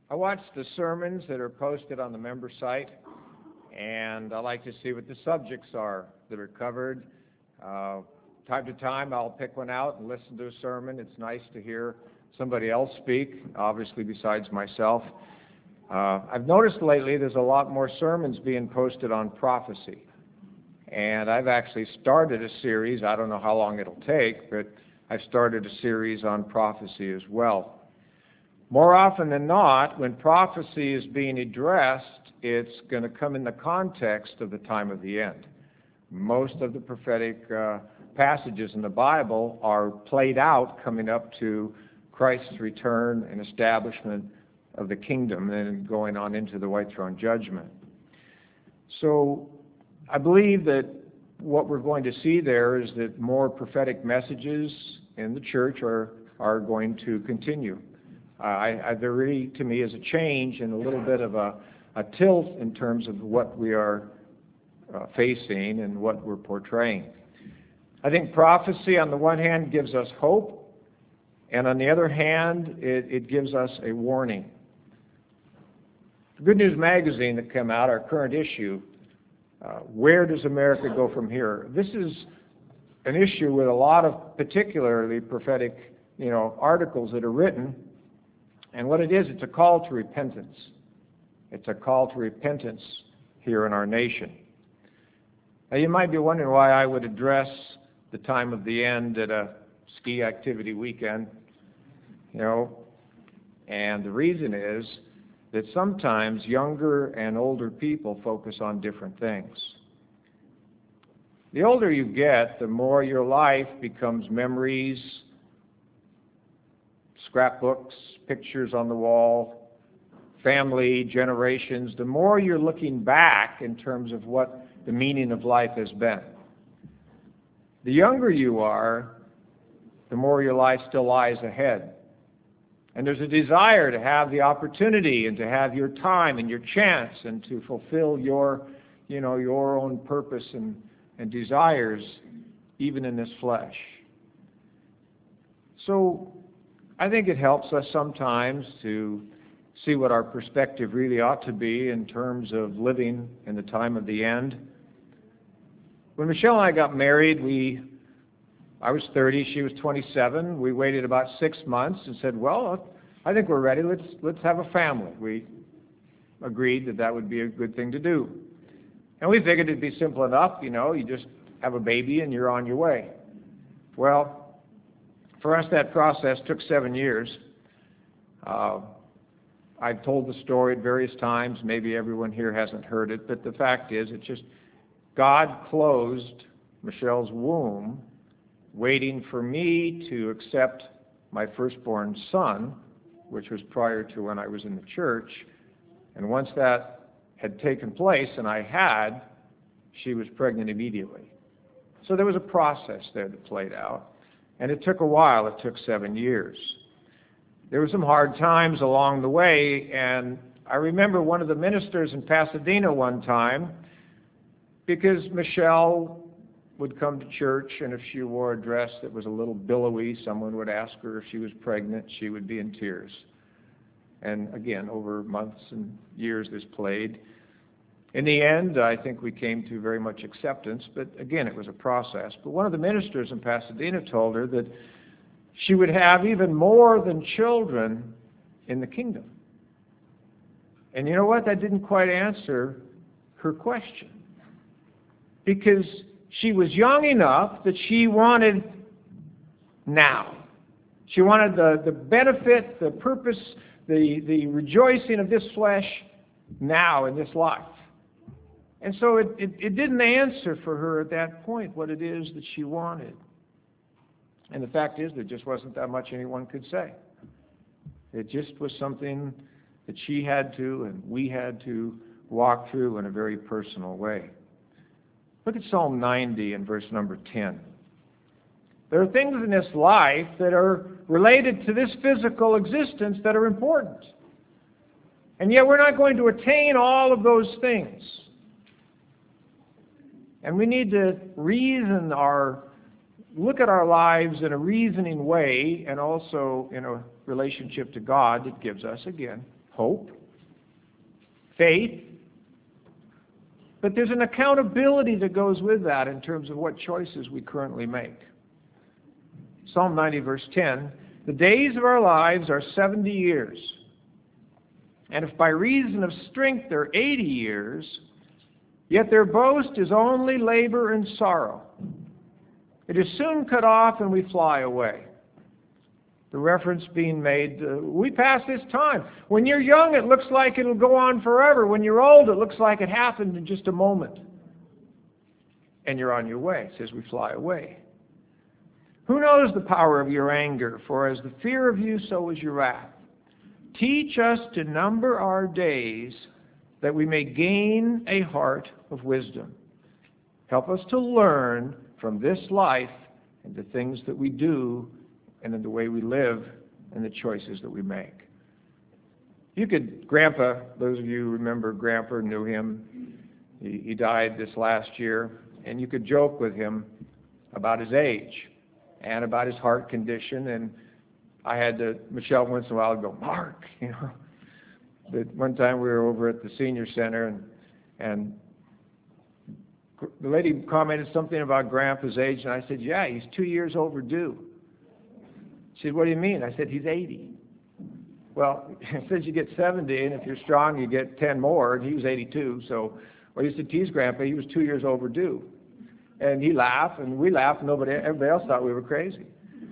I watch the sermons that are posted on the member site, and I like to see what the subjects are that are covered. Time to time, I'll pick one out and listen to a sermon. It's nice to hear somebody else speak, obviously besides myself. I've noticed lately there's a lot more sermons being posted on prophecy. And I've actually started a series. I don't know how long it'll take, but I've started a series on prophecy as well. More often than not, when prophecy is being addressed, it's going to come in the context of the time of the end. Most of the prophetic passages in the Bible are played out coming up to Christ's return and establishment of the kingdom and going on into the white throne judgment. So I believe that what we're going to see there is that more prophetic messages in the church are going to continue. There really, to me, is a change and a little bit of a tilt in terms of what we are facing and what we're portraying. I think prophecy, on the one hand, gives us hope, and on the other hand, it gives us a warning. The Good News Magazine that came out, our current issue, where does America go from here? This is an issue with a lot of particularly prophetic, articles that are written. And what it is, it's a call to repentance. It's a call to repentance here in our nation. Now, you might be wondering why I would address the time of the end at a ski activity weekend, and the reason is that sometimes younger and older people focus on different things. The older you get, the more your life becomes memories, scrapbooks, pictures on the wall, family, generations. The more you're looking back in terms of what the meaning of life has been. The younger you are, the more your life still lies ahead. And there's a desire to have the opportunity and to have your time and your chance and to fulfill your own purpose and desires, even in this flesh. So I think it helps us sometimes to see what our perspective really ought to be in terms of living in the time of the end. When Michelle and I got married, I was 30, she was 27. We waited about 6 months and said, well, I think we're ready. Let's have a family. We agreed that would be a good thing to do. And we figured it'd be simple enough, you just have a baby and you're on your way. Well, for us that process took 7 years. I've told the story at various times. Maybe everyone here hasn't heard it, but the fact is, God closed Michelle's womb waiting for me to accept my firstborn son, which was prior to when I was in the church. And once that had taken place, and she was pregnant immediately. So there was a process there that played out. And it took a while. It took 7 years. There were some hard times along the way, and I remember one of the ministers in Pasadena one time, because Michelle would come to church, and if she wore a dress that was a little billowy, someone would ask her if she was pregnant. She would be in tears. And again, over months and years this played. In the end, I think we came to very much acceptance, but again, it was a process. But one of the ministers in Pasadena told her that she would have even more than children in the kingdom. And you know what? That didn't quite answer her question. Because she was young enough that she wanted now. She wanted the benefit, the purpose, the rejoicing of this flesh now in this life. And so it didn't answer for her at that point what it is that she wanted. And the fact is, there just wasn't that much anyone could say. It just was something that she had to and we had to walk through in a very personal way. Look at Psalm 90 and verse number 10. There are things in this life that are related to this physical existence that are important. And yet we're not going to attain all of those things. And we need to look at our lives in a reasoning way, and also in a relationship to God that gives us, again, hope, faith, but there's an accountability that goes with that in terms of what choices we currently make. Psalm 90, verse 10, the days of our lives are 70 years, and if by reason of strength they're 80 years, yet their boast is only labor and sorrow. It is soon cut off and we fly away. The reference being made, we pass this time. When you're young, it looks like it'll go on forever. When you're old, it looks like it happened in just a moment. And you're on your way. It says we fly away. Who knows the power of your anger? For as the fear of you, so is your wrath. Teach us to number our days, that we may gain a heart of wisdom. Help us to learn from this life and the things that we do and in the way we live and the choices that we make. You could, Grandpa, those of you who remember Grandpa, knew him. He died this last year, and you could joke with him about his age and about his heart condition. And I had to, Michelle once in a while would go, Mark, you know. But one time we were over at the senior center, and the lady commented something about Grandpa's age, and I said, yeah, he's 2 years overdue. She said, what do you mean? I said, he's 80. Well, it says you get 70, and if you're strong, you get 10 more, and he was 82. So, well, I used to tease Grandpa, he was 2 years overdue. And he laughed, and we laughed, and everybody else thought we were crazy.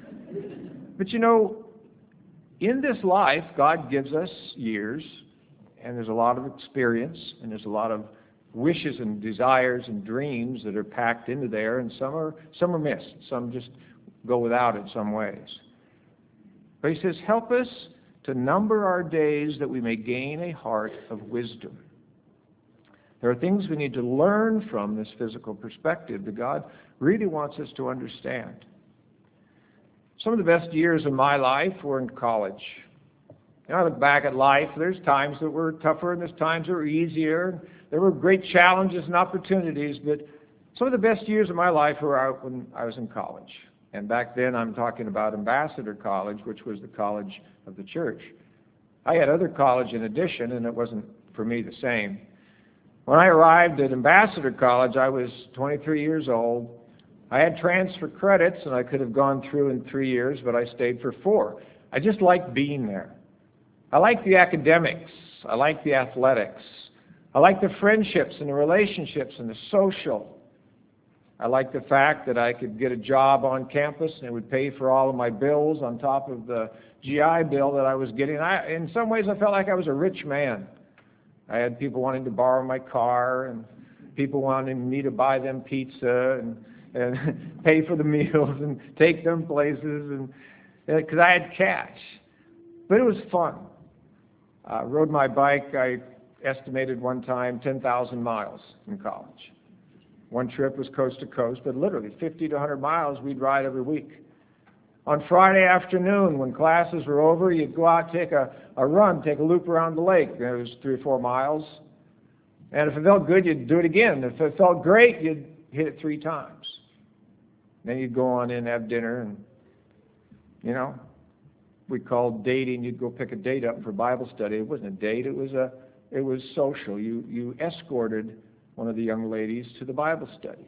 But you know, in this life, God gives us years, and there's a lot of experience, and there's a lot of wishes and desires and dreams that are packed into there, and some are missed. Some just go without in some ways. But he says, help us to number our days that we may gain a heart of wisdom. There are things we need to learn from this physical perspective that God really wants us to understand. Some of the best years of my life were in college. You know, I look back at life, there's times that were tougher and there's times that were easier. There were great challenges and opportunities, but some of the best years of my life were out when I was in college. And back then I'm talking about Ambassador College, which was the college of the church. I had other college in addition, and it wasn't for me the same. When I arrived at Ambassador College, I was 23 years old. I had transfer credits, and I could have gone through in 3 years, but I stayed for 4. I just liked being there. I liked the academics. I liked the athletics. I liked the friendships and the relationships and the social. I liked the fact that I could get a job on campus and it would pay for all of my bills on top of the GI Bill that I was getting. In some ways, I felt like I was a rich man. I had people wanting to borrow my car and people wanting me to buy them pizza and pay for the meals and take them places, and because I had cash. But it was fun. I rode my bike, I estimated one time 10,000 miles in college. One trip was coast to coast, but literally 50 to 100 miles we'd ride every week. On Friday afternoon, when classes were over, you'd go out, take a run, take a loop around the lake. It was 3 or 4 miles. And if it felt good, you'd do it again. If it felt great, you'd hit it 3 times. Then you'd go on in, have dinner, and, you know, we called dating. You'd go pick a date up for Bible study. It wasn't a date. It was social. You escorted one of the young ladies to the Bible study.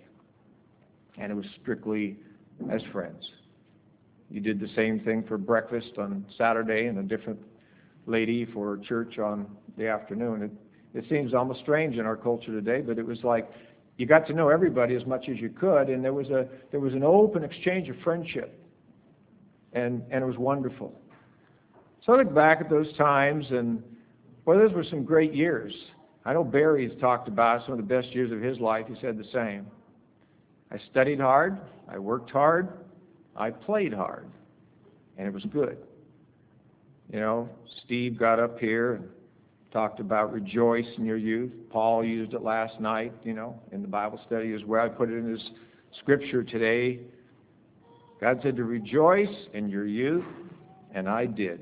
And it was strictly as friends. You did the same thing for breakfast on Saturday and a different lady for church on the afternoon. It seems almost strange in our culture today, but it was like you got to know everybody as much as you could, and there was an open exchange of friendship, and it was wonderful. So I look back at those times, and well, those were some great years. I know Barry's talked about some of the best years of his life. He said the same. I studied hard, I worked hard, I played hard, and it was good. You know, Steve got up here and talked about rejoice in your youth. Paul used it last night, you know, in the Bible study as well. I put it in his scripture today. God said to rejoice in your youth, and I did.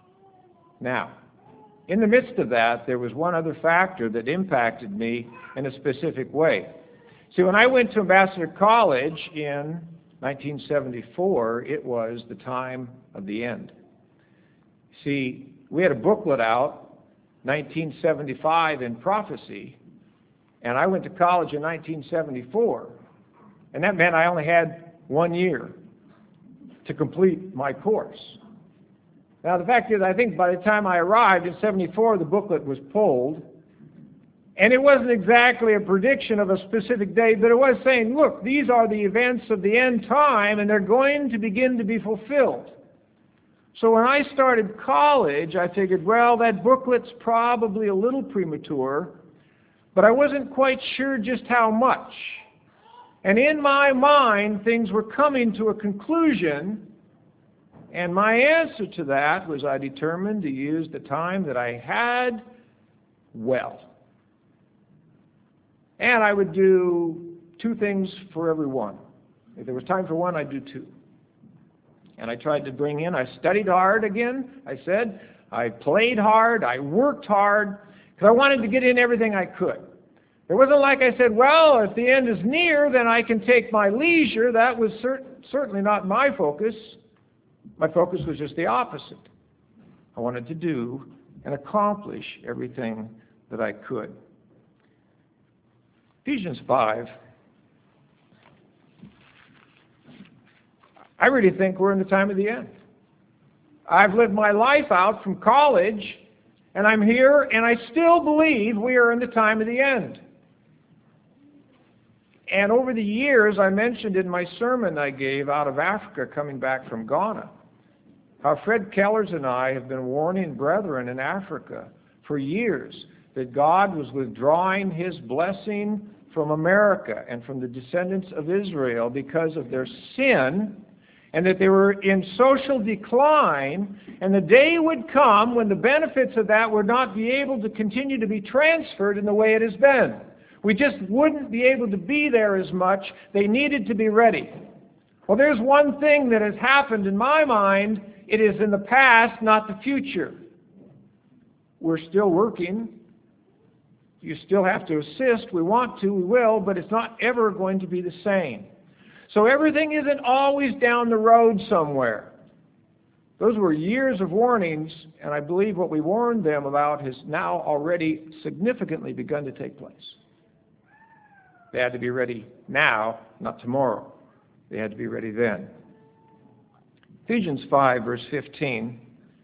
Now, in the midst of that, there was one other factor that impacted me in a specific way. See, when I went to Ambassador College in 1974, it was the time of the end. See, we had a booklet out 1975 in prophecy, and I went to college in 1974, and that meant I only had 1 year to complete my course. Now, the fact is, I think by the time I arrived in 74, the booklet was pulled, and it wasn't exactly a prediction of a specific date, but it was saying, look, these are the events of the end time, and they're going to begin to be fulfilled. So when I started college, I figured, well, that booklet's probably a little premature, but I wasn't quite sure just how much. And in my mind, things were coming to a conclusion, and my answer to that was I determined to use the time that I had well. And I would do 2 things for every one. If there was time for one, I'd do 2. And I tried to bring in, I studied hard again, I said. I played hard, I worked hard, because I wanted to get in everything I could. It wasn't like I said, well, if the end is near, then I can take my leisure. That was certainly not my focus. My focus was just the opposite. I wanted to do and accomplish everything that I could. Ephesians 5. I really think we're in the time of the end. I've lived my life out from college, and I'm here, and I still believe we are in the time of the end. And over the years, I mentioned in my sermon I gave out of Africa coming back from Ghana, how Fred Kellers and I have been warning brethren in Africa for years that God was withdrawing His blessing from America and from the descendants of Israel because of their sin, and that they were in social decline, and the day would come when the benefits of that would not be able to continue to be transferred in the way it has been. We just wouldn't be able to be there as much. They needed to be ready. Well, there's one thing that has happened in my mind. It is in the past, not the future. We're still working. You still have to assist. We want to, we will, but it's not ever going to be the same. So everything isn't always down the road somewhere. Those were years of warnings, and I believe what we warned them about has now already significantly begun to take place. They had to be ready now, not tomorrow. They had to be ready then. Ephesians 5, verse 15.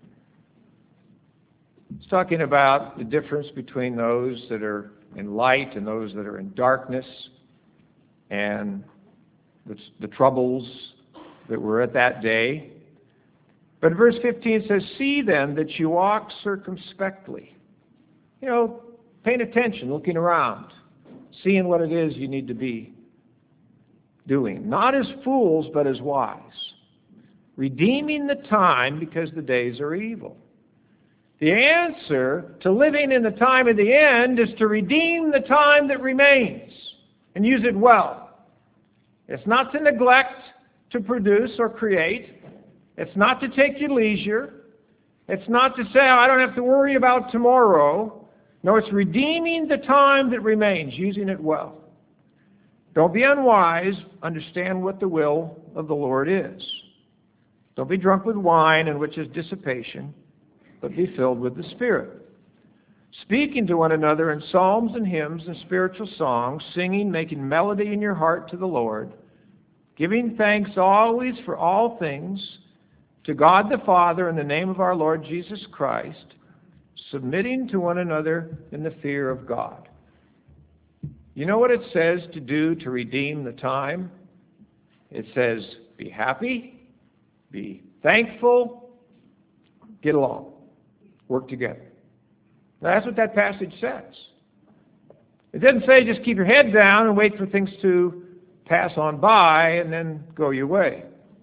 It's talking about the difference between those that are in light and those that are in darkness, and the troubles that were at that day. But verse 15 says, see then that you walk circumspectly. You know, paying attention, looking around, seeing what it is you need to be doing. Not as fools, but as wise. Redeeming the time because the days are evil. The answer to living in the time of the end is to redeem the time that remains and use it well. It's not to neglect to produce or create. It's not to take your leisure. It's not to say, I don't have to worry about tomorrow. No, it's redeeming the time that remains, using it well. Don't be unwise. Understand what the will of the Lord is. Don't be drunk with wine, in which is dissipation, but be filled with the Spirit. Speaking to one another in psalms and hymns and spiritual songs, singing, making melody in your heart to the Lord, giving thanks always for all things to God the Father in the name of our Lord Jesus Christ, submitting to one another in the fear of God. You know what it says to do to redeem the time? It says, be happy, be thankful, get along, work together. Now, that's what that passage says. It doesn't say just keep your head down and wait for things to pass on by and then go your way.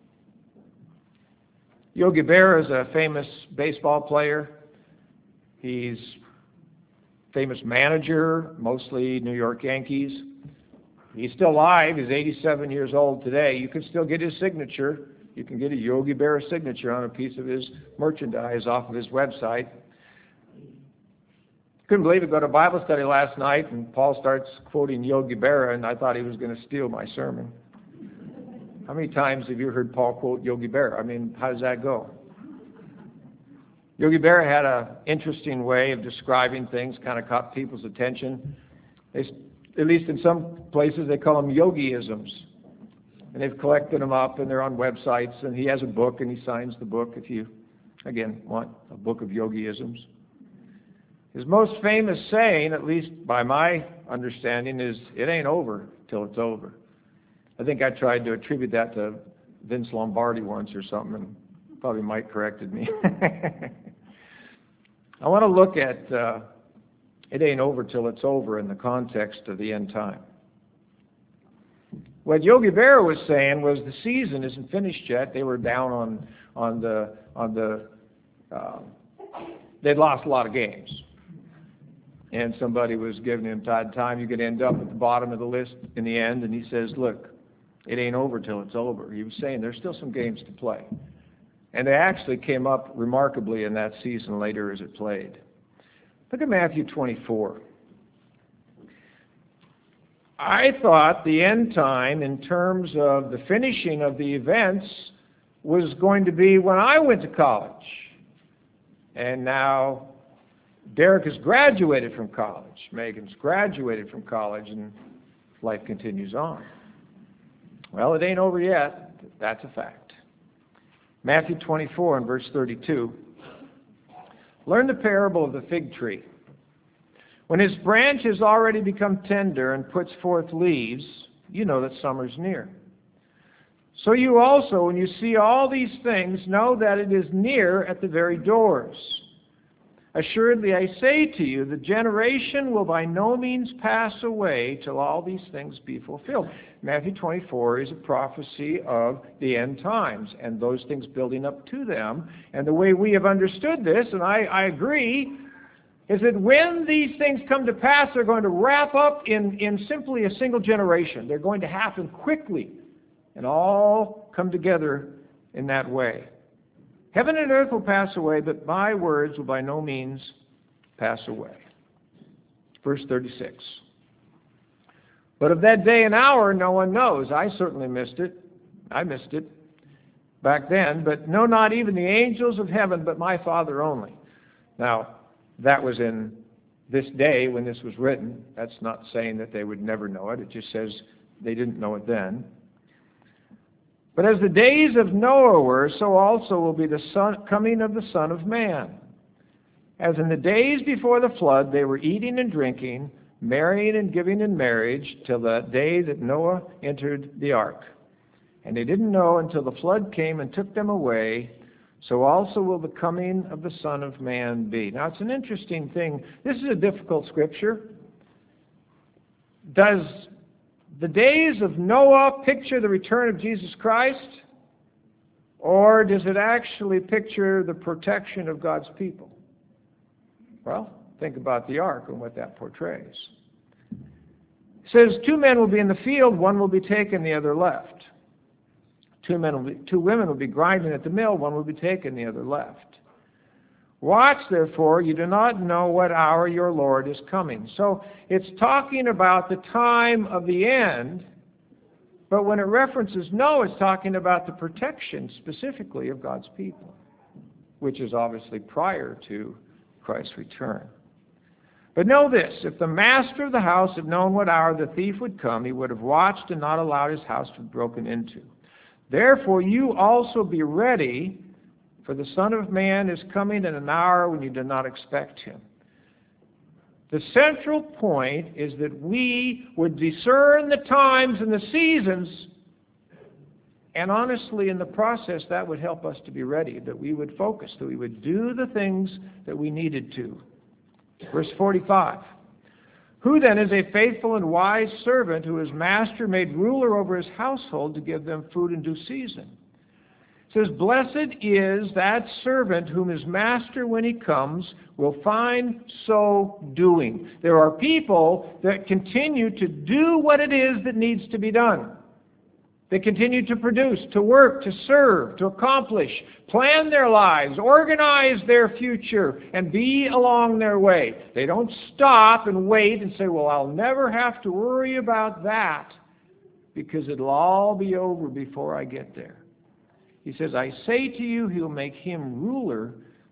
Yogi Berra is a famous baseball player. He's a famous manager, mostly New York Yankees. He's still alive. He's 87 years old today. You can still get his signature. You can get a Yogi Berra signature on a piece of his merchandise off of his website. Couldn't believe it. Go to Bible study last night, and Paul starts quoting Yogi Berra, and I thought he was going to steal my sermon. How many times have you heard Paul quote Yogi Berra? I mean, how does that go? Yogi Berra had an interesting way of describing things, kind of caught people's attention. At least in some places, they call them yogiisms. And they've collected them up, and they're on websites. And he has a book, and he signs the book if you, again, want a book of yogiisms. His most famous saying, at least by my understanding, is, "It ain't over till it's over." I think I tried to attribute that to Vince Lombardi once or something, and probably Mike corrected me. I want to look at it ain't over till it's over in the context of the end time. What Yogi Berra was saying was the season isn't finished yet. They were down they'd lost a lot of games. And somebody was giving him time. You could end up at the bottom of the list in the end. And he says, look, it ain't over till it's over. He was saying there's still some games to play. And they actually came up remarkably in that season later as it played. Look at Matthew 24. I thought the end time, in terms of the finishing of the events, was going to be when I went to college. And now Derek has graduated from college. Megan's graduated from college, and life continues on. Well, it ain't over yet. That's a fact. Matthew 24 and verse 32. Learn the parable of the fig tree. When his branch has already become tender and puts forth leaves, you know that summer's near. So you also, when you see all these things, know that it is near at the very doors. Assuredly, I say to you, the generation will by no means pass away till all these things be fulfilled. Matthew 24 is a prophecy of the end times and those things building up to them. And the way we have understood this, and I agree, is that when these things come to pass, they're going to wrap up in simply a single generation. They're going to happen quickly and all come together in that way. Heaven and earth will pass away, but my words will by no means pass away. Verse 36. But of that day and hour no one knows. I certainly missed it. I missed it back then. But no, not even the angels of heaven, but my Father only. Now, that was in this day when this was written. That's not saying that they would never know it. It just says they didn't know it then. But as the days of Noah were, so also will be the coming of the Son of Man. As in the days before the flood, they were eating and drinking, marrying and giving in marriage, till the day that Noah entered the ark. And they didn't know until the flood came and took them away. So also will the coming of the Son of Man be. Now, it's an interesting thing. This is a difficult scripture. Does the days of Noah picture the return of Jesus Christ? Or does it actually picture the protection of God's people? Well, think about the ark and what that portrays. It says, 2 men will be in the field, one will be taken, the other left. 2 women will be grinding at the mill, one will be taken, the other left. Watch, therefore, you do not know what hour your Lord is coming. So it's talking about the time of the end, but when it references Noah, it's talking about the protection specifically of God's people, which is obviously prior to Christ's return. But know this, if the master of the house had known what hour the thief would come, he would have watched and not allowed his house to be broken into. Therefore you also be ready, for the Son of Man is coming in an hour when you do not expect him. The central point is that we would discern the times and the seasons, and honestly, in the process, that would help us to be ready, that we would focus, that we would do the things that we needed to. Verse 45. Who then is a faithful and wise servant who his master made ruler over his household to give them food in due season? It says, blessed is that servant whom his master, when he comes, will find so doing. There are people that continue to do what it is that needs to be done. They continue to produce, to work, to serve, to accomplish, plan their lives, organize their future, and be along their way. They don't stop and wait and say, well, I'll never have to worry about that because it'll all be over before I get there. He says, I say to you, he'll make him ruler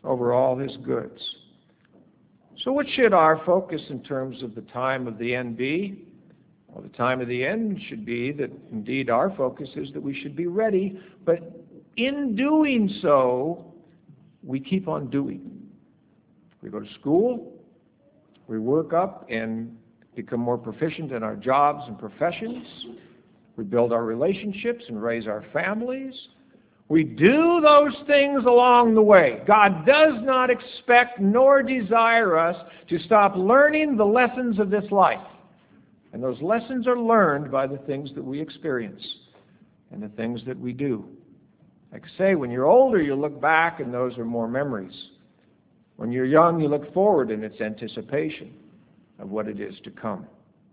over all his goods. So what should our focus in terms of the time of the end be? Well, the time of the end should be that indeed our focus is that we should be ready, but in doing so, we keep on doing. We go to school, we work up and become more proficient in our jobs and professions, we build our relationships and raise our families. We do those things along the way. God does not expect nor desire us to stop learning the lessons of this life. And those lessons are learned by the things that we experience and the things that we do. Like I say, when you're older, you look back and those are more memories. When you're young, you look forward in its anticipation of what it is to come.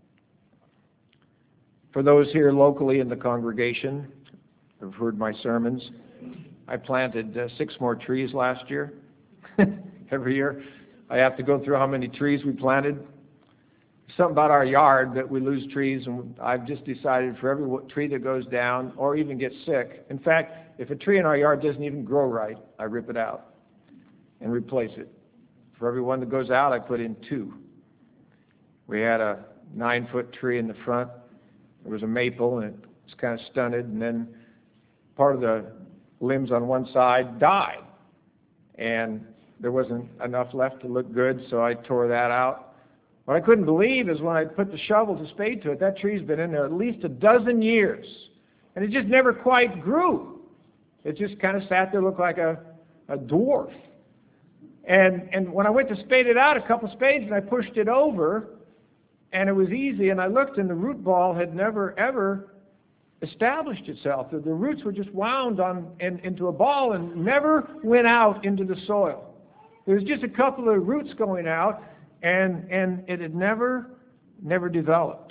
For those here locally in the congregation who've heard my sermons, I planted 6 more trees last year. Every year I have to go through how many trees we planted. Something about our yard that we lose trees, and I've just decided for every tree that goes down or even gets sick. In fact, if a tree in our yard doesn't even grow right, I rip it out and replace it. For every one that goes out, I put in 2. We had a 9-foot tree in the front. It was a maple, and it was kind of stunted, and then part of the limbs on one side died, and there wasn't enough left to look good, so I tore that out. What I couldn't believe is when I put the shovel to spade to it, that tree's been in there at least a dozen years, and it just never quite grew. It just kind of sat there, looked like a dwarf. And when I went to spade it out, a couple spades, and I pushed it over, and it was easy, and I looked, and the root ball had never, ever established itself. The roots were just wound into a ball and never went out into the soil. There was just a couple of roots going out, and it had never developed.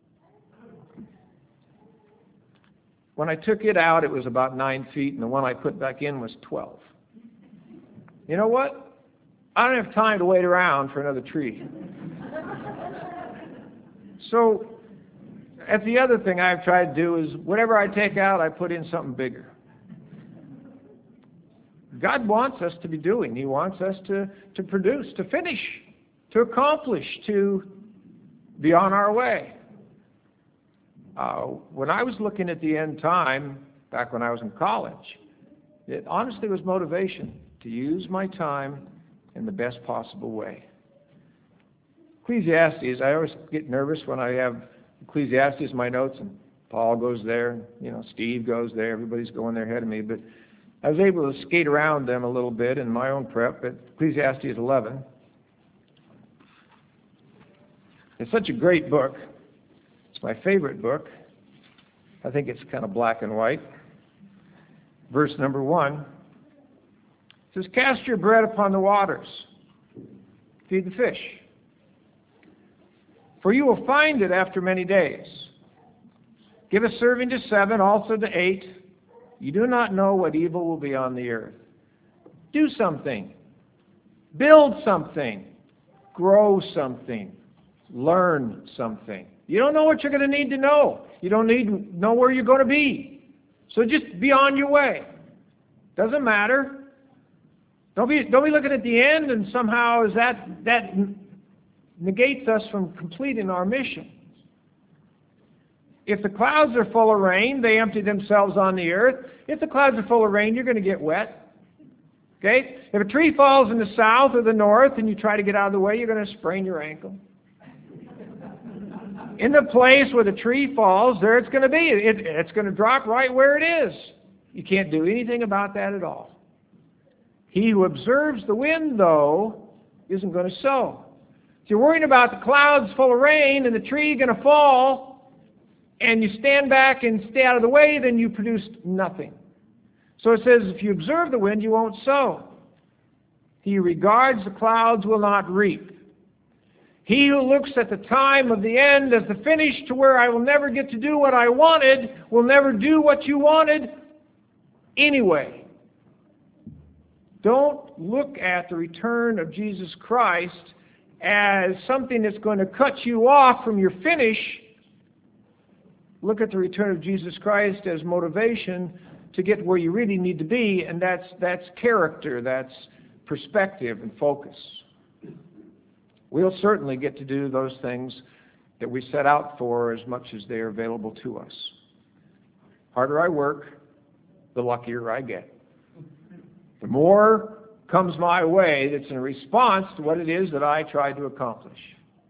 When I took it out, it was about 9 feet, and the one I put back in was 12. You know what? I don't have time to wait around for another tree. So that's the other thing I've tried to do is whatever I take out, I put in something bigger. God wants us to be doing. He wants us to produce, to finish, to accomplish, to be on our way. When I was looking at the end time, back when I was in college, it honestly was motivation to use my time in the best possible way. Ecclesiastes, I always get nervous when I have Ecclesiastes in my notes, and Paul goes there, Steve goes there, everybody's going there ahead of me, but I was able to skate around them a little bit in my own prep, but Ecclesiastes 11. It's such a great book. It's my favorite book. I think it's kind of black and white. Verse number 1. It says, "Cast your bread upon the waters. Feed the fish. For you will find it after many days. Give a serving to 7, also to 8. You do not know what evil will be on the earth." Do something. Build something. Grow something. Learn something. You don't know what you're going to need to know. You don't need to know where you're going to be. So just be on your way. Doesn't matter. Don't be looking at the end and somehow is that negates us from completing our mission. If the clouds are full of rain, they empty themselves on the earth. If the clouds are full of rain, you're going to get wet. Okay? If a tree falls in the south or the north and you try to get out of the way, you're going to sprain your ankle. In the place where the tree falls, there it's going to be. It's going to drop right where it is. You can't do anything about that at all. He who observes the wind, though, isn't going to sow. If you're worrying about the clouds full of rain and the tree going to fall, and you stand back and stay out of the way, then you produced nothing. So it says, if you observe the wind, you won't sow. He who regards the clouds will not reap. He who looks at the time of the end as the finish to where I will never get to do what I wanted will never do what you wanted anyway. Don't look at the return of Jesus Christ as something that's going to cut you off from your finish. Look at the return of Jesus Christ as motivation to get where you really need to be, and that's character, that's perspective and focus. We'll certainly get to do those things that we set out for as much as they are available to us. Harder I work, the luckier I get. The more comes my way that's in response to what it is that I try to accomplish.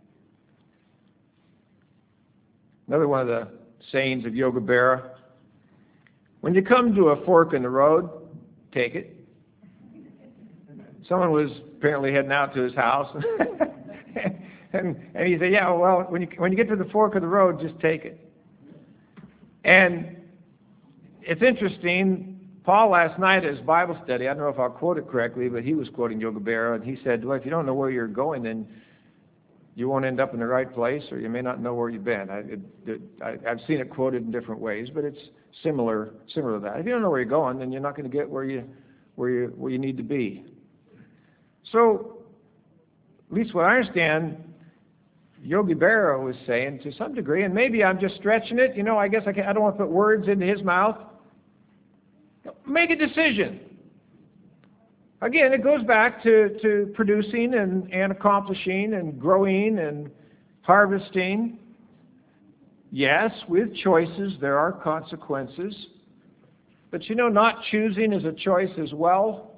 Another one of the sayings of Yogi Berra: when you come to a fork in the road, take it. Someone was apparently heading out to his house, and he said, yeah, well, when you get to the fork of the road, just take it. And it's interesting, Paul last night at his Bible study, I don't know if I'll quote it correctly, but he was quoting Yogi Berra, and he said, well, if you don't know where you're going, then you won't end up in the right place, or you may not know where you've been. I've seen it quoted in different ways, but it's similar to that. If you don't know where you're going, then you're not going to get where you need to be. So, at least what I understand, Yogi Berra was saying to some degree, and maybe I'm just stretching it, I guess I don't want to put words into his mouth. Make a decision. Again, it goes back to producing and accomplishing and growing and harvesting. Yes, with choices there are consequences. But not choosing is a choice as well.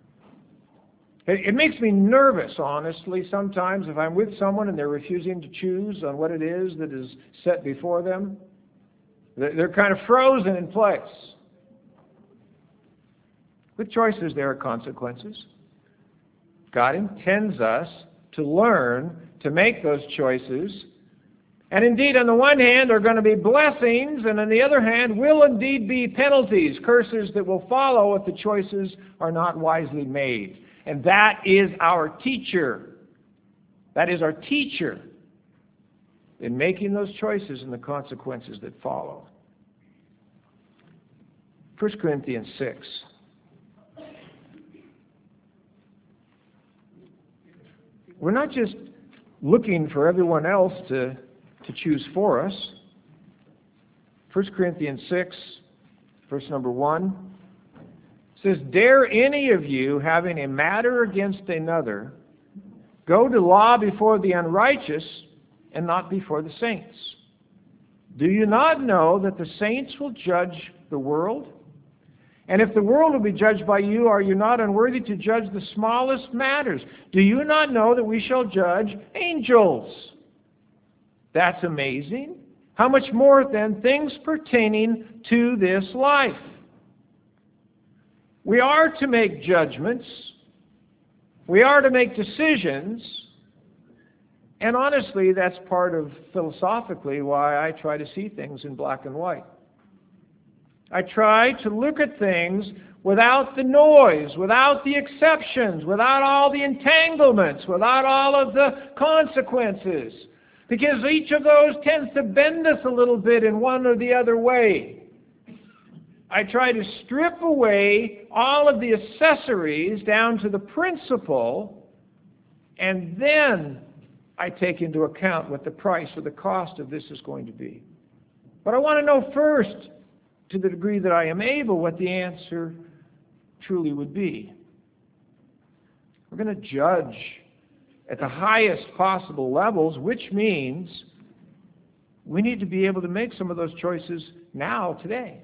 It makes me nervous, honestly, sometimes if I'm with someone and they're refusing to choose on what it is that is set before them. They're kind of frozen in place. With choices, there are consequences. God intends us to learn to make those choices. And indeed, on the one hand, are going to be blessings, and on the other hand, will indeed be penalties, curses that will follow if the choices are not wisely made. And that is our teacher. That is our teacher in making those choices and the consequences that follow. 1 Corinthians 6. We're not just looking for everyone else to choose for us. 1 Corinthians 6, verse number 1, says, dare any of you, having a matter against another, go to law before the unrighteous and not before the saints? Do you not know that the saints will judge the world? And if the world will be judged by you, are you not unworthy to judge the smallest matters? Do you not know that we shall judge angels? That's amazing. How much more then things pertaining to this life? We are to make judgments. We are to make decisions. And honestly, that's part of philosophically why I try to see things in black and white. I try to look at things without the noise, without the exceptions, without all the entanglements, without all of the consequences. Because each of those tends to bend us a little bit in one or the other way. I try to strip away all of the accessories down to the principle, and then I take into account what the price or the cost of this is going to be. But I want to know first, to the degree that I am able, what the answer truly would be. We're going to judge at the highest possible levels, which means we need to be able to make some of those choices now, today.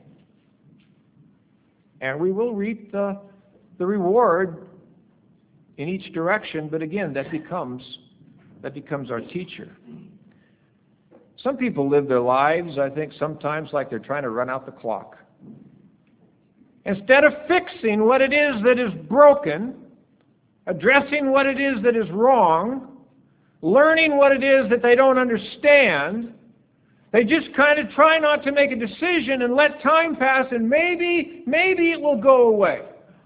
And we will reap the reward in each direction, but again, that becomes our teacher. Some people live their lives, I think, sometimes like they're trying to run out the clock. Instead of fixing what it is that is broken, addressing what it is that is wrong, learning what it is that they don't understand, they just kind of try not to make a decision and let time pass, and maybe it will go away.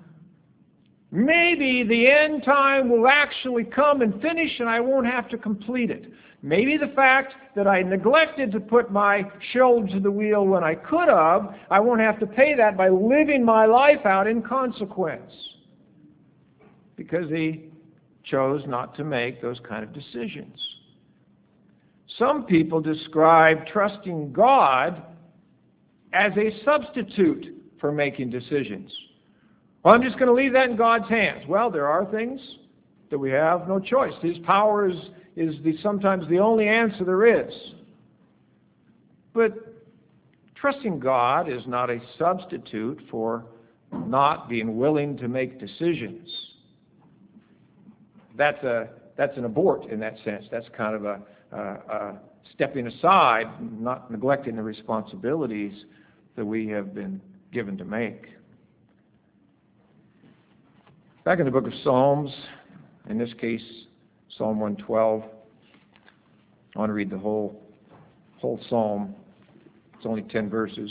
Maybe the end time will actually come and finish and I won't have to complete it. Maybe the fact that I neglected to put my shoulder to the wheel when I could have, I won't have to pay that by living my life out in consequence. Because he chose not to make those kind of decisions. Some people describe trusting God as a substitute for making decisions. Well, I'm just going to leave that in God's hands. Well, there are things that we have no choice. His power is sometimes the only answer there is. But trusting God is not a substitute for not being willing to make decisions. That's an abort in that sense. That's kind of a stepping aside, not neglecting the responsibilities that we have been given to make. Back in the book of Psalms, in this case, Psalm 112, I want to read the whole psalm. It's only 10 verses.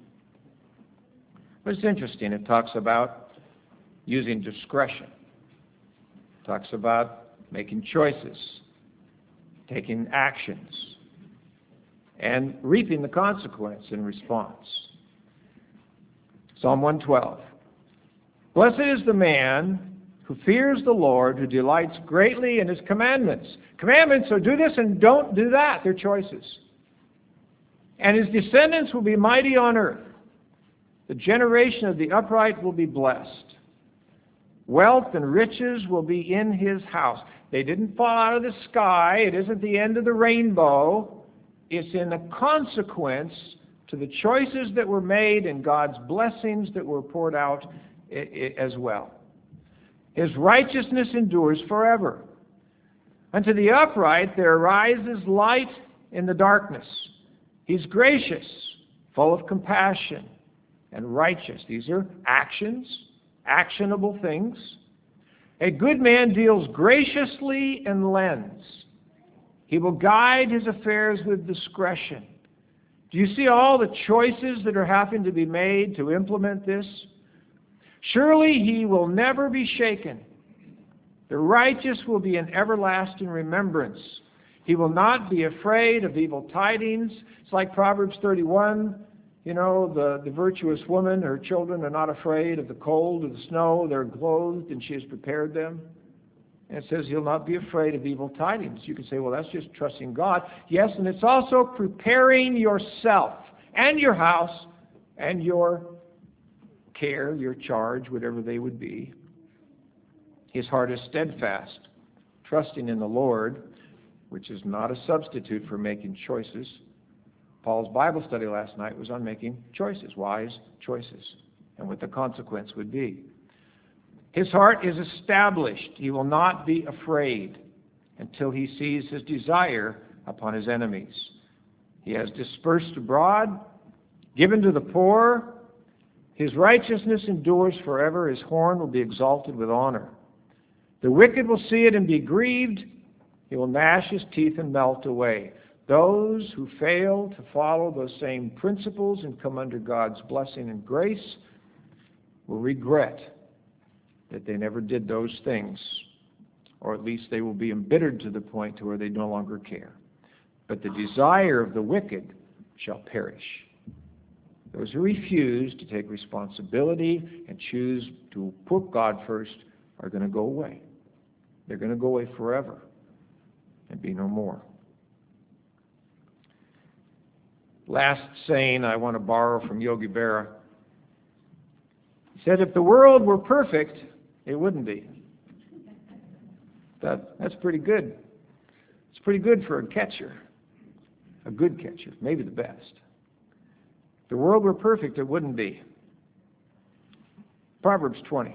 But it's interesting. It talks about using discretion. It talks about making choices, taking actions, and reaping the consequence in response. Psalm 112. Blessed is the man who fears the Lord, who delights greatly in His commandments. Commandments are do this and don't do that. They're choices. And his descendants will be mighty on earth. The generation of the upright will be blessed. Wealth and riches will be in his house. They didn't fall out of the sky. It isn't the end of the rainbow. It's in the consequence to the choices that were made and God's blessings that were poured out as well. His righteousness endures forever. Unto the upright there arises light in the darkness. He's gracious, full of compassion, and righteous. These are actions, actionable things. A good man deals graciously and lends. He will guide his affairs with discretion. Do you see all the choices that are having to be made to implement this? Surely he will never be shaken. The righteous will be in everlasting remembrance. He will not be afraid of evil tidings. It's like Proverbs 31. You know, the virtuous woman, her children are not afraid of the cold or the snow. They're clothed and she has prepared them. And it says he'll not be afraid of evil tidings. You can say, well, that's just trusting God. Yes, and it's also preparing yourself and your house and your care, your charge, whatever they would be. His heart is steadfast, trusting in the Lord, which is not a substitute for making choices. Paul's Bible study last night was on making choices, wise choices, and what the consequence would be. His heart is established. He will not be afraid until he sees his desire upon his enemies. He has dispersed abroad, given to the poor. His righteousness endures forever. His horn will be exalted with honor. The wicked will see it and be grieved. He will gnash his teeth and melt away. Those who fail to follow those same principles and come under God's blessing and grace will regret that they never did those things, or at least they will be embittered to the point to where they no longer care. But the desire of the wicked shall perish. Those who refuse to take responsibility and choose to put God first are going to go away. They're going to go away forever and be no more. Last saying I want to borrow from Yogi Berra. He said, if the world were perfect, it wouldn't be. That's pretty good. It's pretty good for a catcher, a good catcher, maybe the best. If the world were perfect, it wouldn't be. Proverbs 20.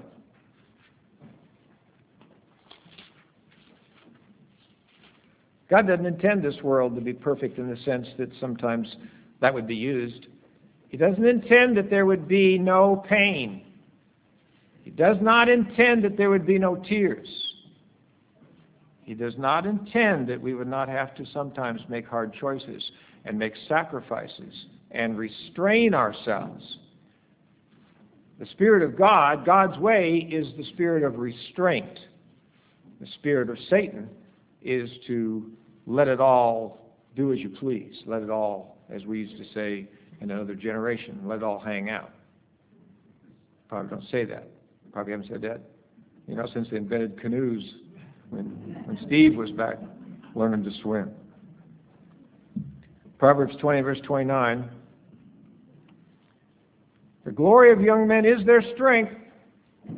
God doesn't intend this world to be perfect in the sense that sometimes that would be used. He doesn't intend that there would be no pain. He does not intend that there would be no tears. He does not intend that we would not have to sometimes make hard choices and make sacrifices and restrain ourselves. The Spirit of God, God's way, is the spirit of restraint. The spirit of Satan is to let it all do as you please. Let it all, as we used to say in another generation, let it all hang out. Probably don't say that. Probably haven't said that, since they invented canoes when Steve was back learning to swim. Proverbs 20, verse 29. The glory of young men is their strength,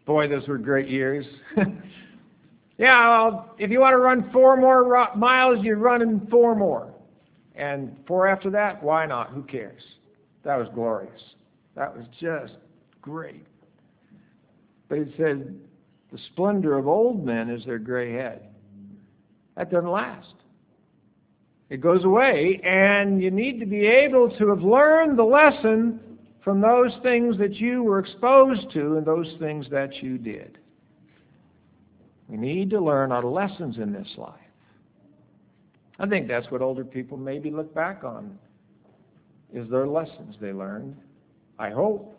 Boy, those were great years. Yeah, well, if you want to run 4 more miles, you run in 4 more. And 4 after that, why not? Who cares? That was glorious. That was just great. But it said, the splendor of old men is their gray head. That doesn't last. It goes away, and you need to be able to have learned the lesson from those things that you were exposed to and those things that you did. We need to learn our lessons in this life. I think that's what older people maybe look back on, is their lessons they learned. I hope.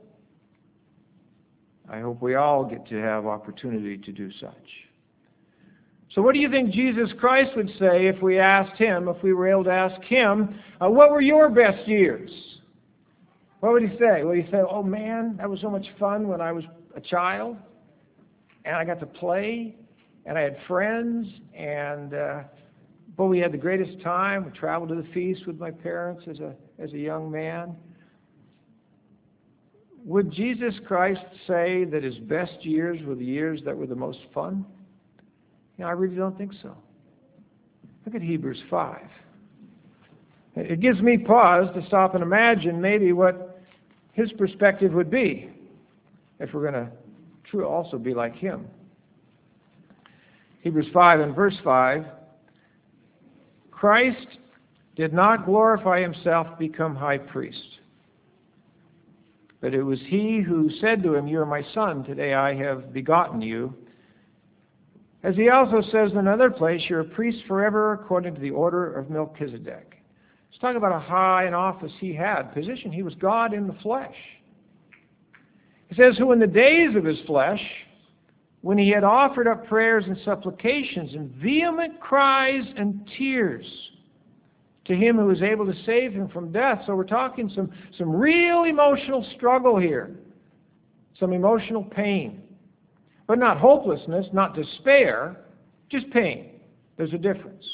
I hope we all get to have opportunity to do such. So what do you think Jesus Christ would say if we asked Him, if we were able to ask Him, what were your best years? What would He say? Would He say, oh man, that was so much fun when I was a child, and I got to play, and I had friends, and boy, we had the greatest time. We traveled to the feast with my parents as a young man. Would Jesus Christ say that His best years were the years that were the most fun? I really don't think so. Look at Hebrews 5. It gives me pause to stop and imagine maybe what His perspective would be if we're going to also be like Him. Hebrews 5 and verse 5, Christ did not glorify Himself to become high priest, but it was He who said to him, you are my son, today I have begotten you. As He also says in another place, you're a priest forever according to the order of Melchizedek. Let's talk about a high in office He had, position. He was God in the flesh. It says, who in the days of His flesh, when He had offered up prayers and supplications and vehement cries and tears to Him who was able to save Him from death. So we're talking some real emotional struggle here, some emotional pain. But not hopelessness, not despair, just pain. There's a difference.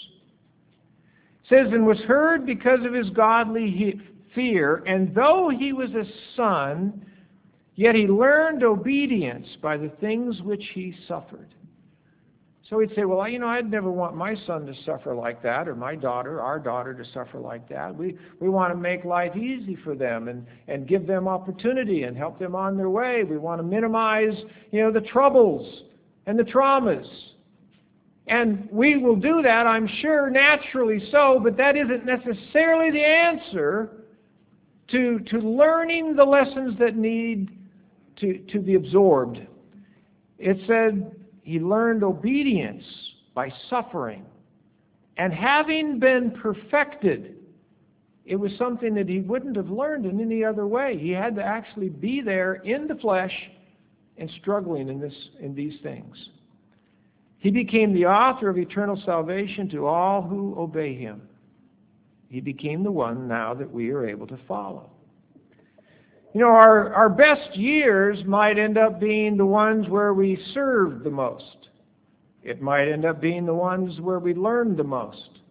It says, and was heard because of His godly fear, and though He was a son, yet He learned obedience by the things which He suffered. So we'd say, well, I'd never want my son to suffer like that, or my daughter, our daughter, to suffer like that. We want to make life easy for them and give them opportunity and help them on their way. We want to minimize, the troubles and the traumas. And we will do that, I'm sure, naturally so, but that isn't necessarily the answer to learning the lessons that need to be absorbed. It said, He learned obedience by suffering. And having been perfected, it was something that He wouldn't have learned in any other way. He had to actually be there in the flesh and struggling in these things. He became the author of eternal salvation to all who obey Him. He became the one now that we are able to follow. Our best years might end up being the ones where we served the most. It might end up being the ones where we learned the most.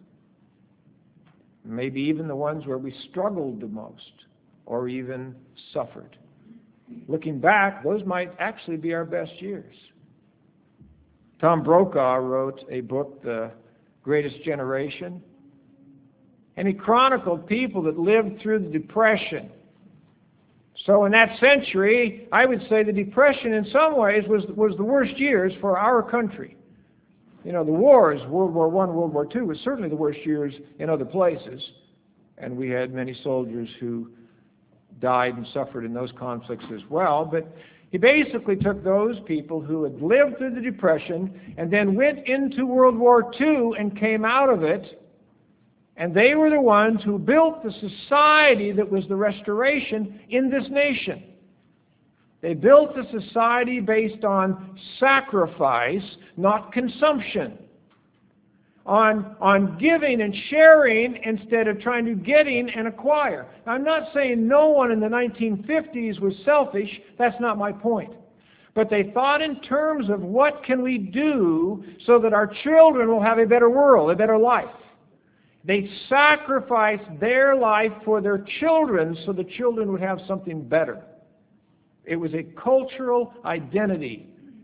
Maybe even the ones where we struggled the most or even suffered. Looking back, those might actually be our best years. Tom Brokaw wrote a book, The Greatest Generation, and he chronicled people that lived through the Depression. So in that century, I would say the Depression in some ways was the worst years for our country. The wars, World War I, World War II, was certainly the worst years in other places. And we had many soldiers who died and suffered in those conflicts as well. But he basically took those people who had lived through the Depression and then went into World War II and came out of it. And they were the ones who built the society that was the restoration in this nation. They built a society based on sacrifice, not consumption. On giving and sharing instead of trying to getting and acquire. Now, I'm not saying no one in the 1950s was selfish. That's not my point. But they thought in terms of what can we do so that our children will have a better world, a better life. They sacrificed their life for their children so the children would have something better. It was a cultural identity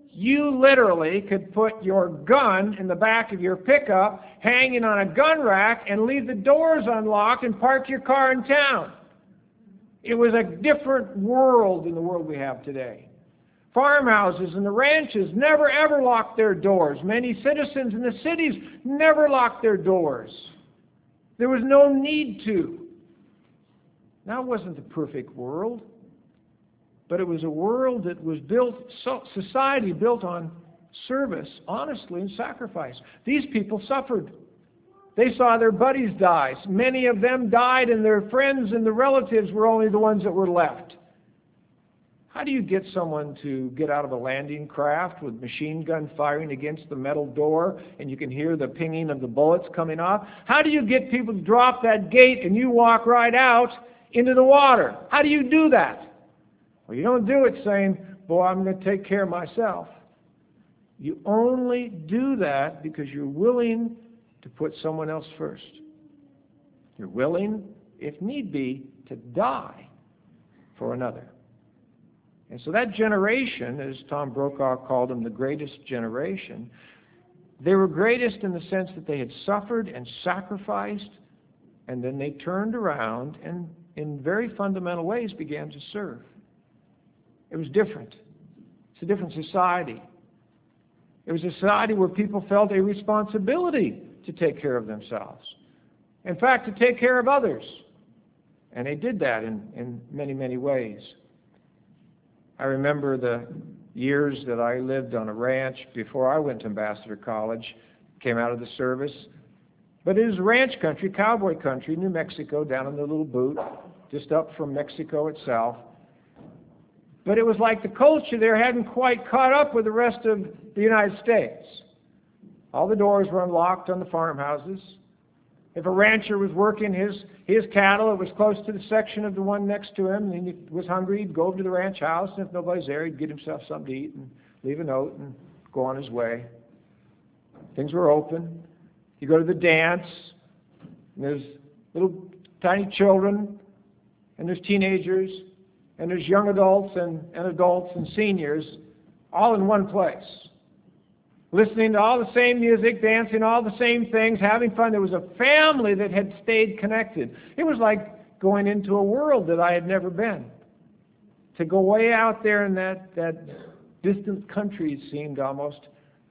You literally could put your gun in the back of your pickup, hanging on a gun rack, and leave the doors unlocked and park your car in town. It was a different world than the world we have today. Farmhouses and the ranches never ever locked their doors. Many citizens in the cities never locked their doors. There was no need to. Now, it wasn't the perfect world, but it was a world that was built, society built on service, honestly, and sacrifice. These people suffered. They saw their buddies die. Many of them died, and their friends and the relatives were only the ones that were left. How do you get someone to get out of a landing craft with machine gun firing against the metal door, and you can hear the pinging of the bullets coming off? How do you get people to drop that gate and you walk right out into the water? How do you do that? Well, you don't do it saying, boy, I'm going to take care of myself. You only do that because you're willing to put someone else first. You're willing, if need be, to die for another. And so that generation, as Tom Brokaw called them, the greatest generation, they were greatest in the sense that they had suffered and sacrificed, and then they turned around and in very fundamental ways began to serve. It was different. It's a different society. It was a society where people felt a responsibility to take care of themselves. In fact, to take care of others. And they did that in many, many ways. I remember the years that I lived on a ranch before I went to Ambassador College, came out of the service. But it was ranch country, cowboy country, New Mexico, down in the Little Boot, just up from Mexico itself. But it was like the culture there hadn't quite caught up with the rest of the United States. All the doors were unlocked on the farmhouses. If a rancher was working his cattle, it was close to the section of the one next to him, and he was hungry, he'd go over to the ranch house, and if nobody's there, he'd get himself something to eat and leave a note and go on his way. Things were open. You go to the dance, and there's little tiny children, and there's teenagers, and there's young adults and adults and seniors all in one place, listening to all the same music, dancing all the same things, having fun. There was a family that had stayed connected. It was like going into a world that I had never been. To go way out there in that distant country seemed almost,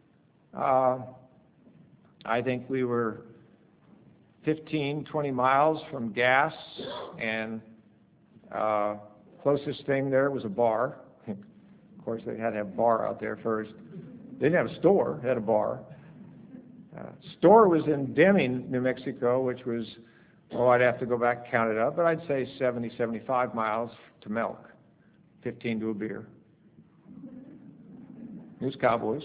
I think we were 15, 20 miles from gas, and closest thing there was a bar. Of course, they had to have a bar out there first. They didn't have a store, they had a bar. Store was in Deming, New Mexico, which was, I'd have to go back and count it up, but I'd say 70, 75 miles to milk, 15 to a beer. It was cowboys.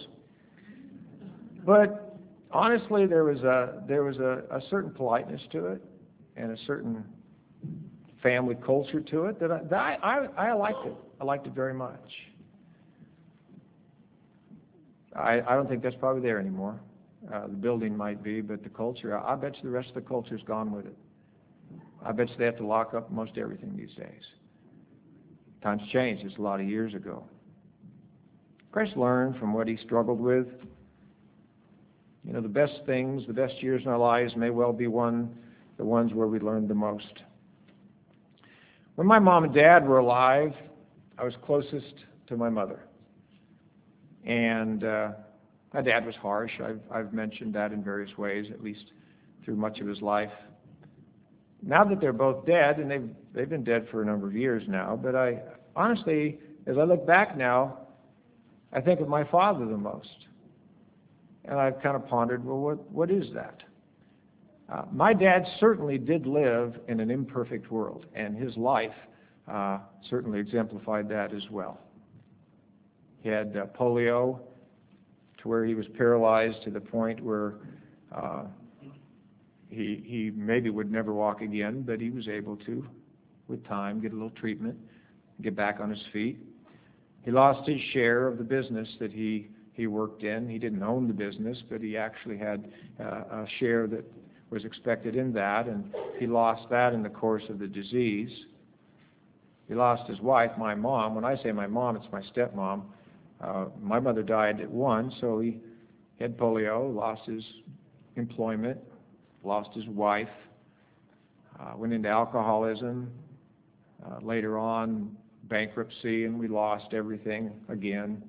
But honestly, there was a certain politeness to it and a certain family culture to it that I liked it. I liked it very much. I don't think that's probably there anymore. The building might be, but the culture, I bet you the rest of the culture's gone with it. I bet you they have to lock up most everything these days. Times changed. It's a lot of years ago. Christ learned from what he struggled with. You know, the best things, the best years in our lives may well be the ones where we learned the most. When my mom and dad were alive, I was closest to my mother. And my dad was harsh. I've mentioned that in various ways, at least through much of his life. Now that they're both dead, and they've been dead for a number of years now, but I honestly, as I look back now, I think of my father the most. And I've kind of pondered, well, what is that? My dad certainly did live in an imperfect world, and his life certainly exemplified that as well. He had polio, to where he was paralyzed to the point where he maybe would never walk again, but he was able to, with time, get a little treatment, get back on his feet. He lost his share of the business that he worked in. He didn't own the business, but he actually had a share that was expected in that, and he lost that in the course of the disease. He lost his wife, my mom. When I say my mom, it's my stepmom. My mother died at 1, so he had polio, lost his employment, lost his wife, went into alcoholism, later on bankruptcy, and we lost everything again.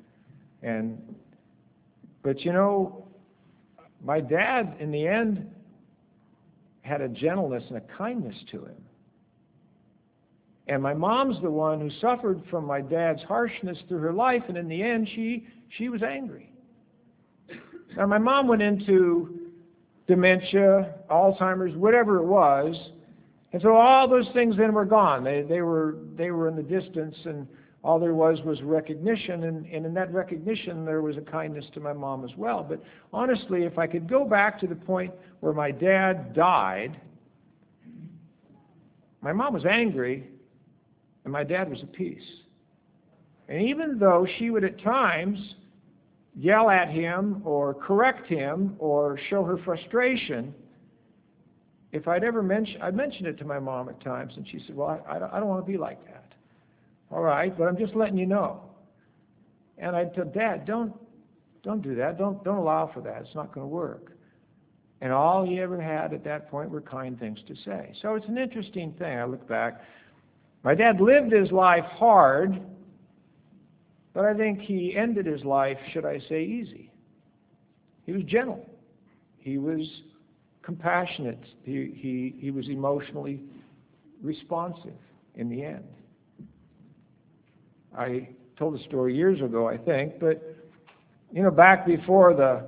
But you know, my dad, in the end, had a gentleness and a kindness to him. And my mom's the one who suffered from my dad's harshness through her life, and in the end, she was angry. Now, my mom went into dementia, Alzheimer's, whatever it was, and so all those things then were gone. They were in the distance, and all there was recognition, and in that recognition there was a kindness to my mom as well. But honestly, if I could go back to the point where my dad died, my mom was angry, and my dad was at peace. And even though she would at times yell at him or correct him or show her frustration, if I'd mentioned it to my mom at times, and she said, well, I don't want to be like that. All right, but I'm just letting you know. And I'd tell Dad, don't do that. Don't allow for that. It's not going to work. And all he ever had at that point were kind things to say. So it's an interesting thing. I look back. My dad lived his life hard, but I think he ended his life, should I say, easy. He was gentle. He was compassionate. He was emotionally responsive in the end. I told the story years ago, I think, but you know, back before the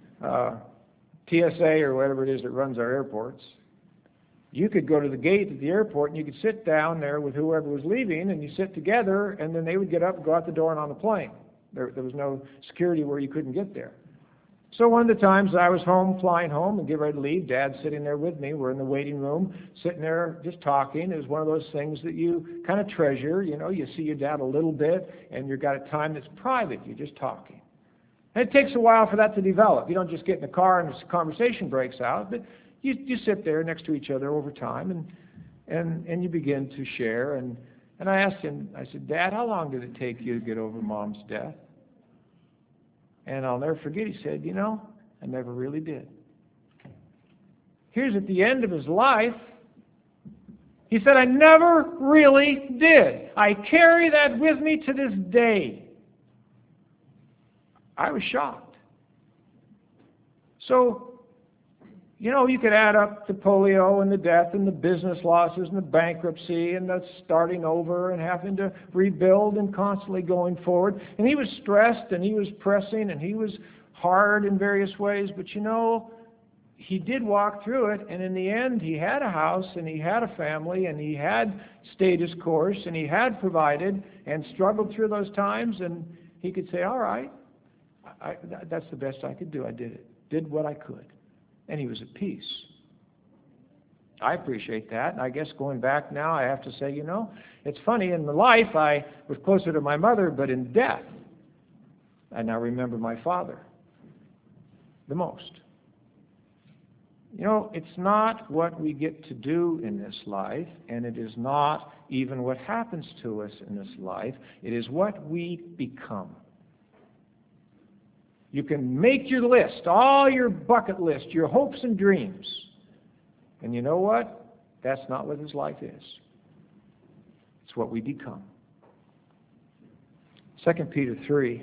TSA or whatever it is that runs our airports, you could go to the gate at the airport and you could sit down there with whoever was leaving, and you sit together, and then they would get up and go out the door and on the plane. There was no security where you couldn't get there. So one of the times I was home, flying home, and get ready to leave, Dad's sitting there with me. We're in the waiting room, sitting there just talking. It was one of those things that you kind of treasure. You know, you see your dad a little bit, and you've got a time that's private. You're just talking. And it takes a while for that to develop. You don't just get in the car and this conversation breaks out, but you sit there next to each other over time, and you begin to share. And I asked him, I said, Dad, how long did it take you to get over Mom's death? And I'll never forget, he said, you know, I never really did. Here's at the end of his life, he said, I never really did. I carry that with me to this day. I was shocked. So, you know, you could add up the polio and the death and the business losses and the bankruptcy and the starting over and having to rebuild and constantly going forward. And he was stressed and he was pressing and he was hard in various ways. But, you know, he did walk through it. And in the end, he had a house and he had a family and he had stayed his course and he had provided and struggled through those times. And he could say, all right, that's the best I could do. I did it. Did what I could. And he was at peace. I appreciate that. And I guess going back now, I have to say, you know, it's funny, in life I was closer to my mother, but in death, I now remember my father the most. You know, it's not what we get to do in this life, and it is not even what happens to us in this life. It is what we become. You can make your list, all your bucket list, your hopes and dreams. And you know what? That's not what this life is. It's what we become. 2 Peter 3.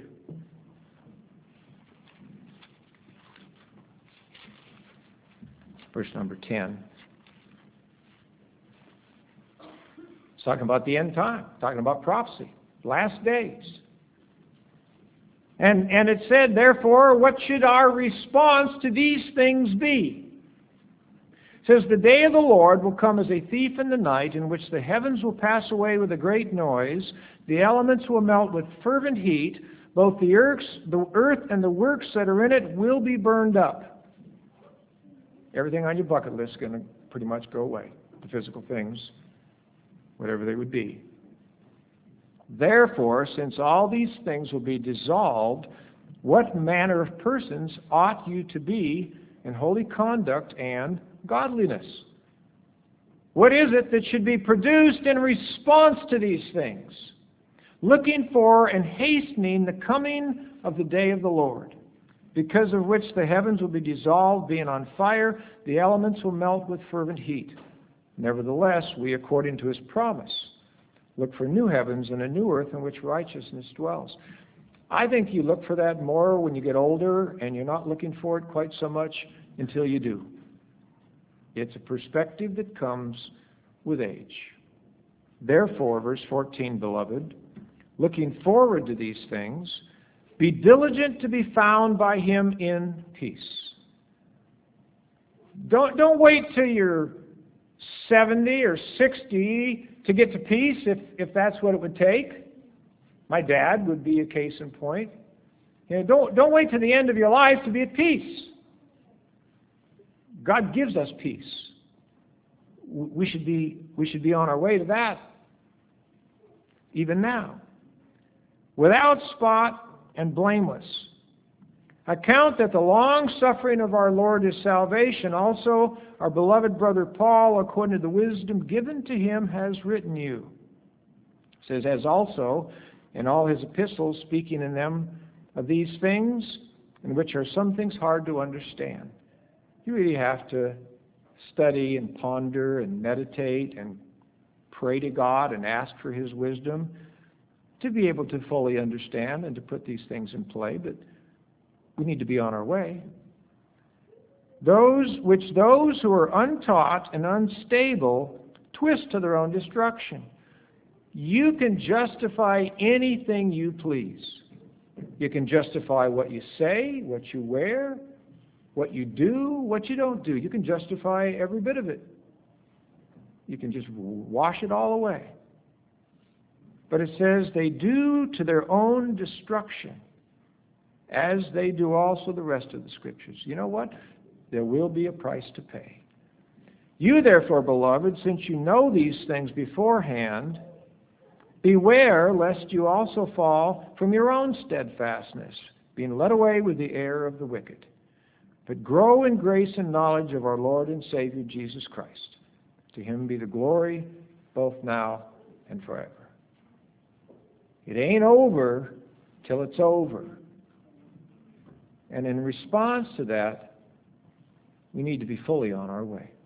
Verse number 10. It's talking about the end time, talking about prophecy, last days. And it said, therefore, what should our response to these things be? It says, the day of the Lord will come as a thief in the night, in which the heavens will pass away with a great noise, the elements will melt with fervent heat, both the earth and the works that are in it will be burned up. Everything on your bucket list is going to pretty much go away. The physical things, whatever they would be. Therefore, since all these things will be dissolved, what manner of persons ought you to be in holy conduct and godliness? What is it that should be produced in response to these things? looking for and hastening the coming of the day of the Lord, because of which the heavens will be dissolved, being on fire, the elements will melt with fervent heat. Nevertheless, we, according to his promise, look for new heavens and a new earth in which righteousness dwells. I think you look for that more when you get older, and you're not looking for it quite so much until you do. It's a perspective that comes with age. Therefore, verse 14, beloved, looking forward to these things, be diligent to be found by him in peace. Don't wait till you're 70 or 60 to get to peace, if that's what it would take. My dad would be a case in point. Don't wait to the end of your life to be at peace. God gives us peace. We should be on our way to that, even now. Without spot and blameless. Account that the long suffering of our Lord is salvation. Also, our beloved brother Paul, according to the wisdom given to him, has written you. It says, as also in all his epistles, speaking in them of these things, in which are some things hard to understand. You really have to study and ponder and meditate and pray to God and ask for his wisdom to be able to fully understand and to put these things in play, but we need to be on our way. Those who are untaught and unstable twist to their own destruction. You can justify anything you please. You can justify what you say, what you wear, what you do, what you don't do. You can justify every bit of it. You can just wash it all away. But it says they do to their own destruction, as they do also the rest of the Scriptures. You know what? There will be a price to pay. You therefore, beloved, since you know these things beforehand, beware lest you also fall from your own steadfastness, being led away with the error of the wicked. But grow in grace and knowledge of our Lord and Savior Jesus Christ. To him be the glory both now and forever. It ain't over till it's over. And in response to that, we need to be fully on our way.